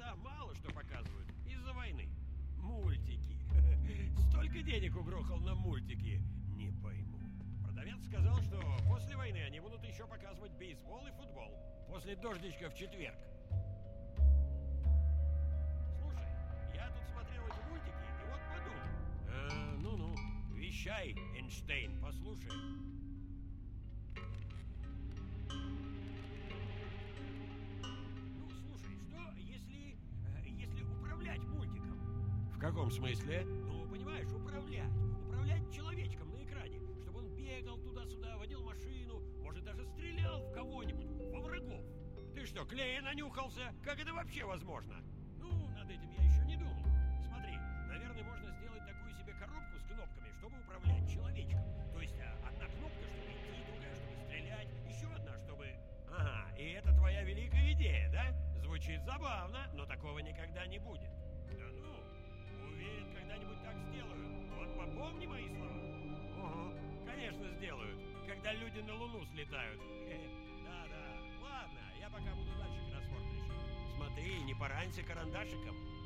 Да, мало что показывают. Из-за войны. Мультики. Столько денег угрохал на мультики. Не пойму. Продавец сказал, что после войны они будут еще показывать бейсбол и футбол. После дождичка в четверг. Слушай, я тут смотрел эти мультики и вот подумал. Ну-ну. Вещай, Эйнштейн, послушай. Ну, слушай, что если управлять мультиком? В каком смысле? Ну, понимаешь, управлять человечком на экране, чтобы он бегал туда-сюда, водил машину, может, даже стрелял в кого-нибудь, во врагов. Ты что, клея нанюхался? Как это вообще возможно? Ну, над этим я еще не думал. Смотри, наверное, можно сделать такую себе коробку с кнопками, чтобы управлять человечком. То есть одна кнопка, чтобы идти, другая, чтобы стрелять, еще одна, чтобы... Ага, и это твоя великая идея, да? Звучит забавно, но такого никогда не будет. Да ну, уверен, когда-нибудь так сделают. Вот попомни мои слова. Угу, конечно, сделают, когда люди на Луну слетают. Да-да, ладно, я пока буду дальше кроссворд решать. Смотри, не поранься карандашиком.